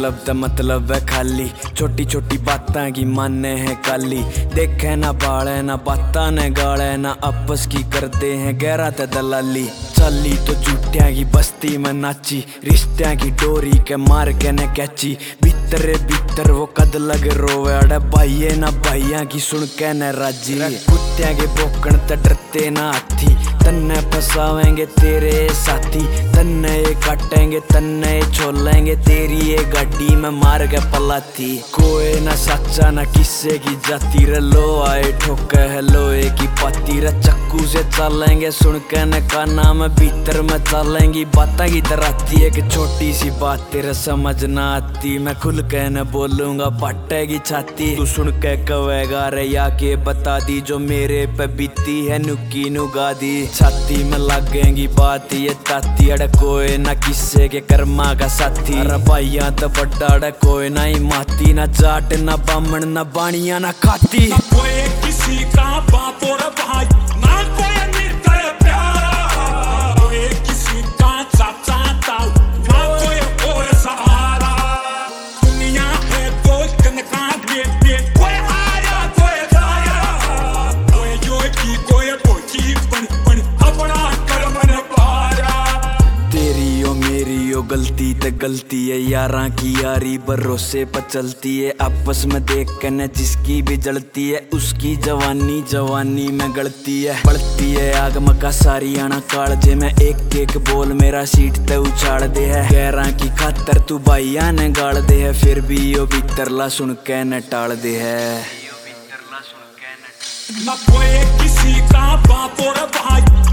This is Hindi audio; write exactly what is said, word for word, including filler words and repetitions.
मतलब दा मतलब है खाली, छोटी छोटी बातां की माने हैं काली। देखे ना बाले ना बातां ने गाले, ना आपस की करते हैं गहरा ते दलाली। चाली तो झूठिया की बस्ती में नाची, रिश्तियां की डोरी के मार के ने कैची। भीतर भीतर वो कद लग रोवे, अड़े भाइये ना भाइया की सुन के ने राजी। कुत्तियां के भौंकण ते डरते ना हाथी, तन्ने फसावेंगे तेरे साथी। तन्ने ये काटेंगे तन्ने ये छोलेंगे, तेरी ये गाड़ी में मार के पलाती। कोई ना सच्चा ना किस्से की जाती रे, लो आए ठोके है लोहे की पाती रे। चक्कू से चलेंगे सुन के ने काना में, भीतर में चलेंगी बातें की दराती। एक छोटी सी बात तेरे समझ ना आती, मैं खुल के न बोलूंगा पाटेगी छाती। तू सुन के कवेगा रे या के बता दी, जो मेरे पे बीती है नुकी नुगादी। छाती में लगेंगी बात ये ताती, अड़े कोई ना किस्से के कर्मा का साथी। अरे भाइया तो बड़ा अड़े कोई ना ही माती, ना जाट ना बामण ना बाणिया ना खाती। ना कोई किसी का बाप और भाई, ना कोई निर्दय प्यारा, कोई किसी का चाचा ताऊ, ना कोई और सहारा। दुनिया है दो दिन का बेटे, कोई आया कोई जाया, कोई योगी कोई बोझी बन बन अपना कर्म न पाया। तेरी ओ मेरी ओ गलती ते गलती है, यारां की यारी भरोसे पर चलती है। आपस में देख के न जिसकी भी जलती है, उसकी जवानी जवानी में गलती है। बढ़ती है आग मका सारी आना कालजे में, एक एक बोल मेरा सीट ते उछाड़ दे है। गैरां की खातर तू भाइया ने गाड़ दे है, फिर भी ओ भीतरला सुन के न टाल दे है। ना कोई किसी का बाप और भाई,